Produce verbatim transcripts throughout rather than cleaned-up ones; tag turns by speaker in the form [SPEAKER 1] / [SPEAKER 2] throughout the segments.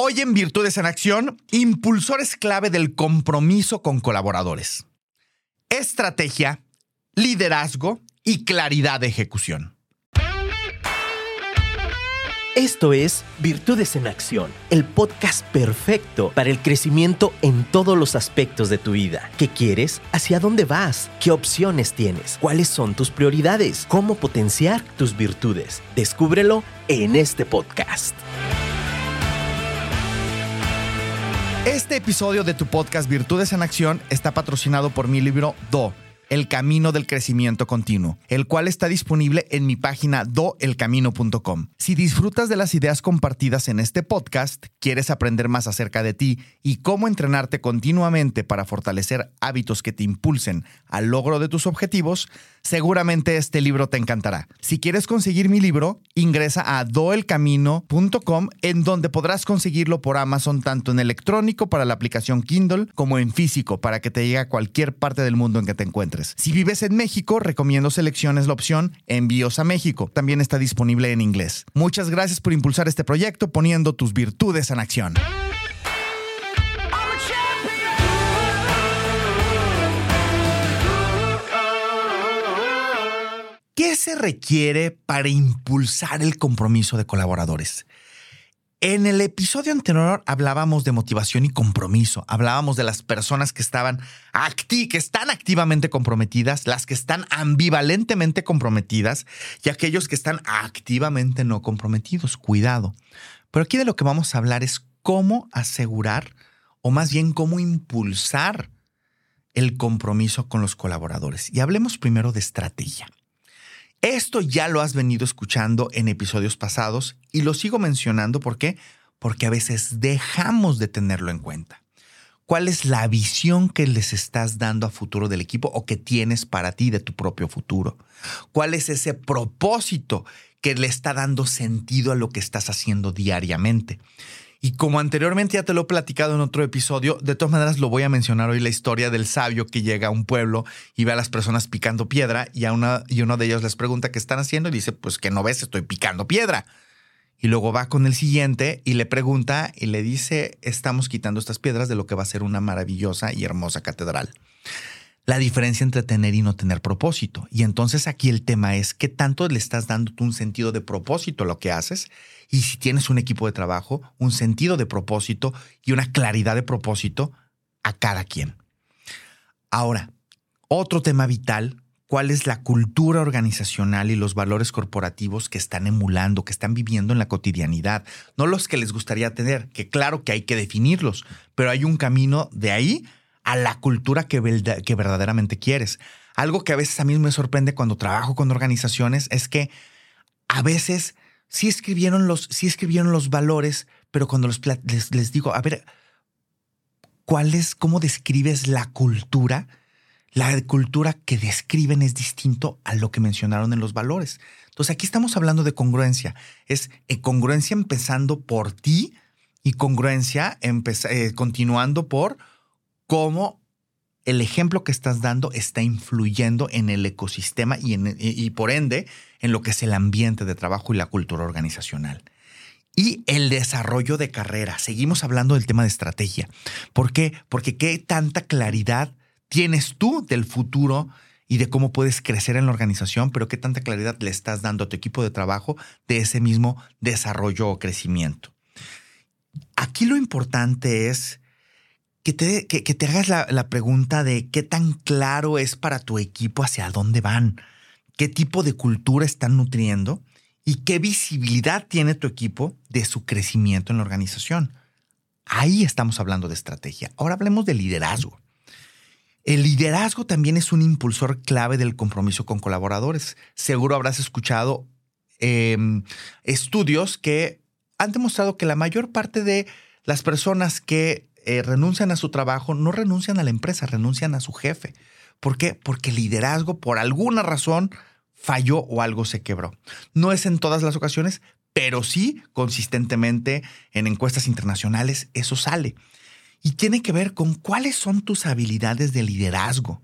[SPEAKER 1] Hoy en Virtudes en Acción, impulsores clave del compromiso con colaboradores. Estrategia, liderazgo y claridad de ejecución.
[SPEAKER 2] Esto es Virtudes en Acción, el podcast perfecto para el crecimiento en todos los aspectos de tu vida. ¿Qué quieres? ¿Hacia dónde vas? ¿Qué opciones tienes? ¿Cuáles son tus prioridades? ¿Cómo potenciar tus virtudes? Descúbrelo en este podcast.
[SPEAKER 1] Este episodio de tu podcast Virtudes en Acción está patrocinado por mi libro Do, El Camino del Crecimiento Continuo, el cual está disponible en mi página do el camino punto com. Si disfrutas de las ideas compartidas en este podcast, quieres aprender más acerca de ti y cómo entrenarte continuamente para fortalecer hábitos que te impulsen al logro de tus objetivos, seguramente este libro te encantará. Si quieres conseguir mi libro, ingresa a do el camino punto com, en donde podrás conseguirlo por Amazon tanto en electrónico para la aplicación Kindle como en físico para que te llegue a cualquier parte del mundo en que te encuentres. Si vives en México, recomiendo selecciones la opción Envíos a México. También está disponible en inglés. Muchas gracias por impulsar este proyecto poniendo tus virtudes en acción. ¿Qué se requiere para impulsar el compromiso de colaboradores? En el episodio anterior hablábamos de motivación y compromiso. Hablábamos de las personas que estaban acti- que están activamente comprometidas, las que están ambivalentemente comprometidas y aquellos que están activamente no comprometidos. Cuidado. Pero aquí de lo que vamos a hablar es cómo asegurar, o más bien cómo impulsar el compromiso con los colaboradores. Y hablemos primero de estrategia. Esto ya lo has venido escuchando en episodios pasados y lo sigo mencionando. ¿Por qué? Porque a veces dejamos de tenerlo en cuenta. ¿Cuál es la visión que les estás dando a futuro del equipo o que tienes para ti de tu propio futuro? ¿Cuál es ese propósito que le está dando sentido a lo que estás haciendo diariamente? Y como anteriormente ya te lo he platicado en otro episodio, de todas maneras lo voy a mencionar hoy, la historia del sabio que llega a un pueblo y ve a las personas picando piedra y, a una, y uno de ellos les pregunta qué están haciendo y dice, pues que no ves, estoy picando piedra. Y luego va con el siguiente y le pregunta y le dice, estamos quitando estas piedras de lo que va a ser una maravillosa y hermosa catedral. La diferencia entre tener y no tener propósito. Y entonces aquí el tema es qué tanto le estás dando tú un sentido de propósito a lo que haces, y si tienes un equipo de trabajo, un sentido de propósito y una claridad de propósito a cada quien. Ahora, otro tema vital, ¿cuál es la cultura organizacional y los valores corporativos que están emulando, que están viviendo en la cotidianidad? No los que les gustaría tener, que claro que hay que definirlos, pero hay un camino de ahí a la cultura que, que verdaderamente quieres. Algo que a veces a mí me sorprende cuando trabajo con organizaciones es que a veces sí escribieron los, sí escribieron los valores, pero cuando los, les, les digo, a ver, ¿cuál es, cómo describes la cultura? La cultura que describen es distinto a lo que mencionaron en los valores. Entonces aquí estamos hablando de congruencia. Es eh, congruencia empezando por ti y congruencia empez- eh, continuando por cómo el ejemplo que estás dando está influyendo en el ecosistema y, en, y, y por ende en lo que es el ambiente de trabajo y la cultura organizacional. Y el desarrollo de carrera. Seguimos hablando del tema de estrategia. ¿Por qué? Porque qué tanta claridad tienes tú del futuro y de cómo puedes crecer en la organización, pero qué tanta claridad le estás dando a tu equipo de trabajo de ese mismo desarrollo o crecimiento. Aquí lo importante es Que te, que, que te hagas la, la pregunta de qué tan claro es para tu equipo hacia dónde van, qué tipo de cultura están nutriendo y qué visibilidad tiene tu equipo de su crecimiento en la organización. Ahí estamos hablando de estrategia. Ahora hablemos de liderazgo. El liderazgo también es un impulsor clave del compromiso con colaboradores. Seguro habrás escuchado eh, estudios que han demostrado que la mayor parte de las personas que Eh, renuncian a su trabajo, no renuncian a la empresa, renuncian a su jefe. ¿Por qué? Porque el liderazgo, por alguna razón, falló o algo se quebró. No es en todas las ocasiones, pero sí consistentemente en encuestas internacionales eso sale. Y tiene que ver con cuáles son tus habilidades de liderazgo.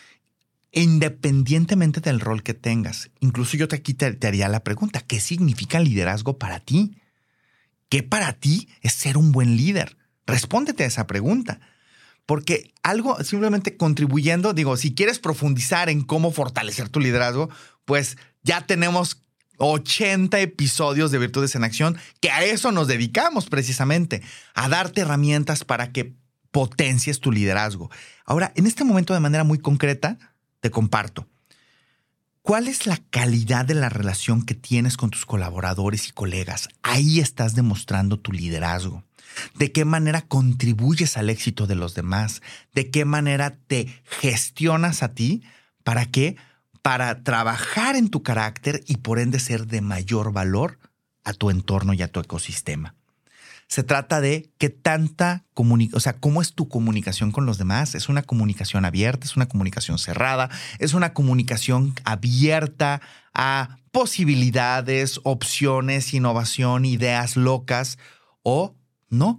[SPEAKER 1] independientemente del rol que tengas. Incluso yo te, aquí te, te haría la pregunta, ¿qué significa liderazgo para ti? ¿Qué para ti es ser un buen líder? Respóndete a esa pregunta. Porque algo simplemente contribuyendo, digo, si quieres profundizar en cómo fortalecer tu liderazgo, pues ya tenemos ochenta episodios de Virtudes en Acción, que a eso nos dedicamos precisamente, a darte herramientas para que potencies tu liderazgo. Ahora, en este momento, de manera muy concreta, te comparto. ¿Cuál es la calidad de la relación que tienes con tus colaboradores y colegas? Ahí estás demostrando tu liderazgo. ¿De qué manera contribuyes al éxito de los demás? ¿De qué manera te gestionas a ti? ¿Para qué? Para trabajar en tu carácter y por ende ser de mayor valor a tu entorno y a tu ecosistema. Se trata de qué tanta comunicación, o sea, cómo es tu comunicación con los demás. ¿Es una comunicación abierta? ¿Es una comunicación cerrada? ¿Es una comunicación abierta a posibilidades, opciones, innovación, ideas locas? ¿O no?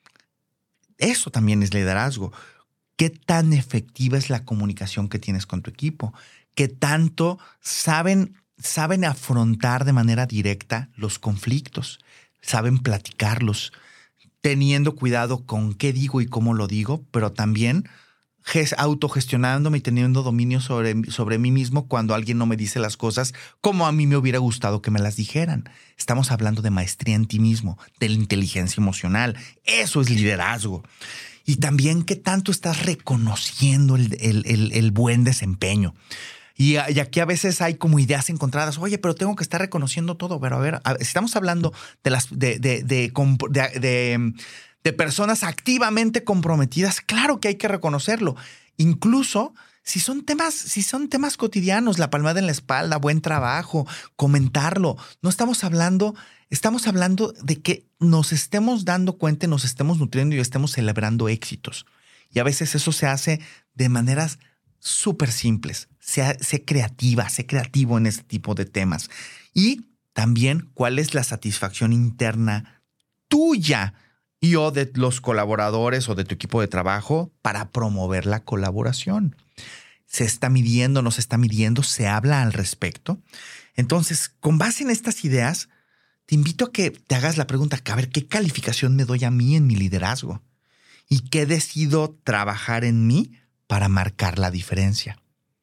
[SPEAKER 1] Eso también es liderazgo. ¿Qué tan efectiva es la comunicación que tienes con tu equipo? ¿Qué tanto saben, saben afrontar de manera directa los conflictos? Saben platicarlos, teniendo cuidado con qué digo y cómo lo digo, pero también autogestionándome y teniendo dominio sobre, sobre mí mismo cuando alguien no me dice las cosas como a mí me hubiera gustado que me las dijeran. Estamos hablando de maestría en ti mismo, de la inteligencia emocional. Eso es liderazgo. Y también qué tanto estás reconociendo el, el, el, el buen desempeño. Y, y aquí a veces hay como ideas encontradas. Oye, pero tengo que estar reconociendo todo. Pero a ver, a, si estamos hablando de, las, de, de, de, de, de, de personas activamente comprometidas, claro que hay que reconocerlo. Incluso si son temas, si son temas cotidianos, la palmada en la espalda, buen trabajo, comentarlo. No estamos hablando, estamos hablando de que nos estemos dando cuenta, nos estemos nutriendo y estemos celebrando éxitos. Y a veces eso se hace de maneras súper simples. Sé, sé creativa, sé creativo en este tipo de temas. Y también cuál es la satisfacción interna tuya y o de los colaboradores o de tu equipo de trabajo para promover la colaboración. Se está midiendo, no se está midiendo, se habla al respecto. Entonces, con base en estas ideas, te invito a que te hagas la pregunta, a ver, ¿qué calificación me doy a mí en mi liderazgo? ¿Y qué decido trabajar en mí para marcar la diferencia?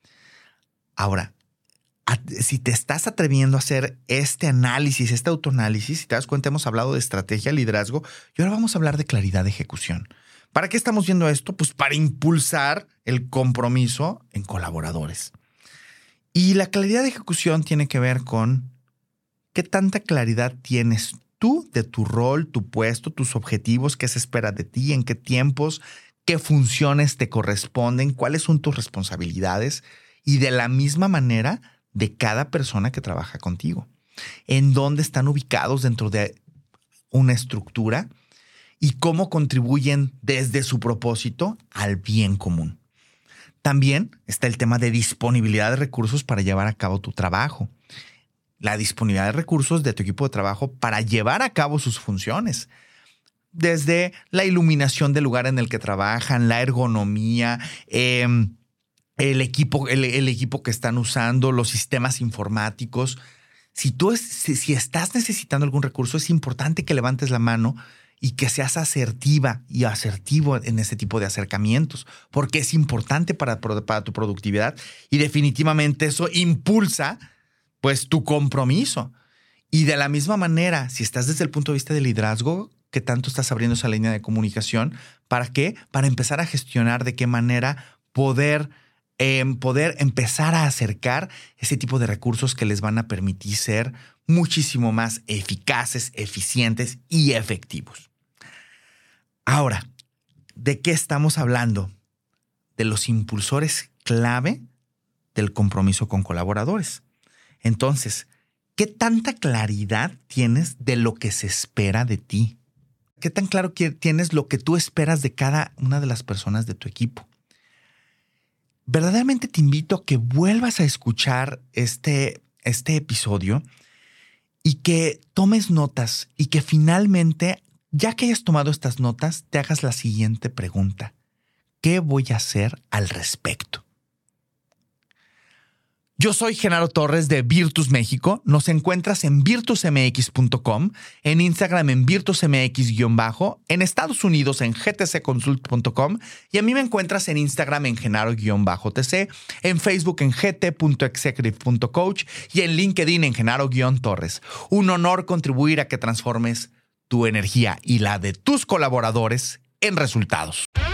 [SPEAKER 1] Ahora, si te estás atreviendo a hacer este análisis, este autoanálisis, si te das cuenta, hemos hablado de estrategia, liderazgo, y ahora vamos a hablar de claridad de ejecución. ¿Para qué estamos viendo esto? Pues para impulsar el compromiso en colaboradores. Y la claridad de ejecución tiene que ver con qué tanta claridad tienes tú de tu rol, tu puesto, tus objetivos, qué se espera de ti, en qué tiempos, qué funciones te corresponden, cuáles son tus responsabilidades y de la misma manera de cada persona que trabaja contigo. En dónde están ubicados dentro de una estructura y cómo contribuyen desde su propósito al bien común. También está el tema de disponibilidad de recursos para llevar a cabo tu trabajo. La disponibilidad de recursos de tu equipo de trabajo para llevar a cabo sus funciones. Desde la iluminación del lugar en el que trabajan, la ergonomía, eh, el equipo, el, el equipo que están usando, los sistemas informáticos. Si tú es, si, si estás necesitando algún recurso, es importante que levantes la mano y que seas asertiva y asertivo en ese tipo de acercamientos, porque es importante para, para tu productividad y definitivamente eso impulsa pues tu compromiso. Y de la misma manera, si estás desde el punto de vista del liderazgo, ¿qué tanto estás abriendo esa línea de comunicación? ¿Para qué? Para empezar a gestionar de qué manera poder, eh, poder empezar a acercar ese tipo de recursos que les van a permitir ser muchísimo más eficaces, eficientes y efectivos. Ahora, ¿de qué estamos hablando? De los impulsores clave del compromiso con colaboradores. Entonces, ¿qué tanta claridad tienes de lo que se espera de ti? ¿Qué tan claro tienes lo que tú esperas de cada una de las personas de tu equipo? Verdaderamente te invito a que vuelvas a escuchar este, este episodio y que tomes notas y que finalmente, ya que hayas tomado estas notas, te hagas la siguiente pregunta. ¿Qué voy a hacer al respecto? Yo soy Genaro Torres de Virtus México. Nos encuentras en virtus m x punto com, en Instagram en virtusmx-bajo, en Estados Unidos en g t c consult punto com y a mí me encuentras en Instagram en Genaro-T C, en Facebook en g t punto executive punto coach y en LinkedIn en Genaro-Torres. Un honor contribuir a que transformes tu energía y la de tus colaboradores en resultados.